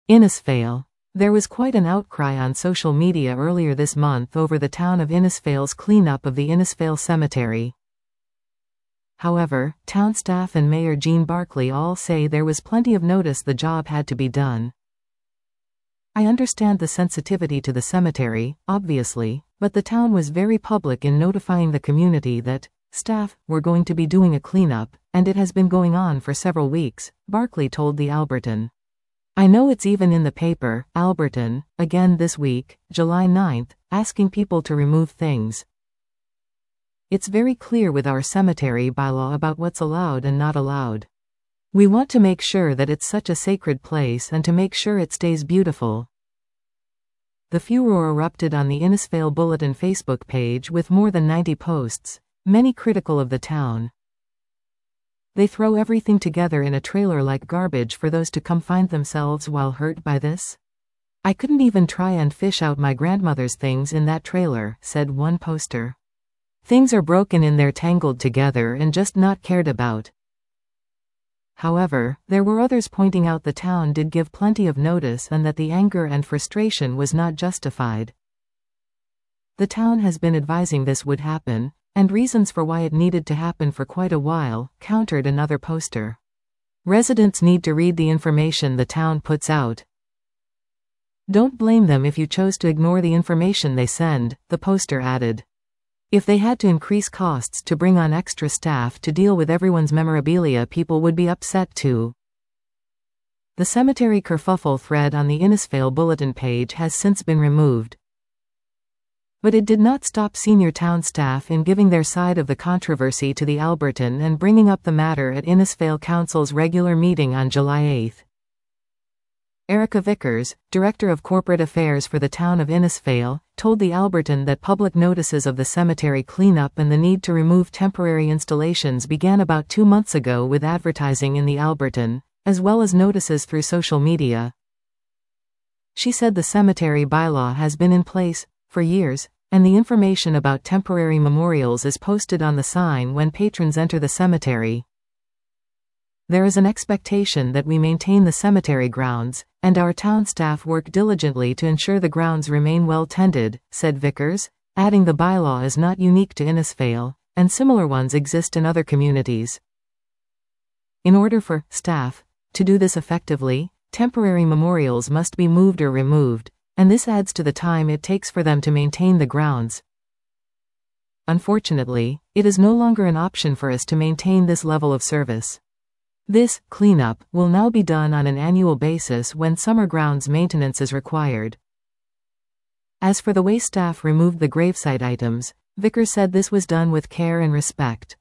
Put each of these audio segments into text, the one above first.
Innisfail. There was quite an outcry on social media earlier this month over the town of Innisfail's cleanup of the Innisfail Cemetery. However, town staff and Mayor Jean Barclay all say there was plenty of notice the job had to be done. I understand the sensitivity to the cemetery, obviously, but the town was very public in notifying the community that staff were going to be doing a cleanup, and it has been going on for several weeks, Barclay told the Alberton. I know it's even in the paper, Alberton, again this week, July 9th, asking people to remove things. It's very clear with our cemetery bylaw about what's allowed and not allowed. We want to make sure that it's such a sacred place and to make sure it stays beautiful. The furor erupted on the Innisfail Bulletin Facebook page with more than 90 posts, many critical of the town. They throw everything together in a trailer like garbage for those to come find themselves while hurt by this? I couldn't even try and fish out my grandmother's things in that trailer, said one poster. Things are broken in there, tangled together and just not cared about. However, there were others pointing out the town did give plenty of notice and that the anger and frustration was not justified. The town has been advising this would happen, and reasons for why it needed to happen for quite a while, countered another poster. Residents need to read the information the town puts out. Don't blame them if you chose to ignore the information they send, the poster added. If they had to increase costs to bring on extra staff to deal with everyone's memorabilia, people would be upset too. The cemetery kerfuffle thread on the Innisfail Bulletin page has since been removed. But it did not stop senior town staff in giving their side of the controversy to the Alberton and bringing up the matter at Innisfail Council's regular meeting on July 8. Erica Vickers, Director of Corporate Affairs for the town of Innisfail, told the Alberton that public notices of the cemetery cleanup and the need to remove temporary installations began about 2 months ago with advertising in the Alberton, as well as notices through social media. She said the cemetery bylaw has been in place for years, and the information about temporary memorials is posted on the sign when patrons enter the cemetery. There is an expectation that we maintain the cemetery grounds, and our town staff work diligently to ensure the grounds remain well tended, said Vickers, adding the bylaw is not unique to Innisfail, and similar ones exist in other communities. In order for staff to do this effectively, temporary memorials must be moved or removed, and this adds to the time it takes for them to maintain the grounds. Unfortunately, it is no longer an option for us to maintain this level of service. This cleanup will now be done on an annual basis when summer grounds maintenance is required. As for the way staff removed the gravesite items, Vickers said this was done with care and respect.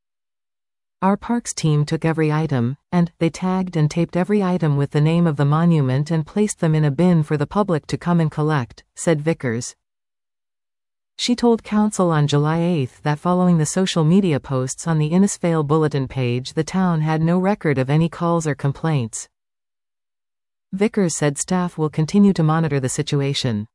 Our parks team took every item, and they tagged and taped every item with the name of the monument and placed them in a bin for the public to come and collect, said Vickers. She told Council on July 8 that following the social media posts on the Innisfail Bulletin page, the town had no record of any calls or complaints. Vickers said staff will continue to monitor the situation.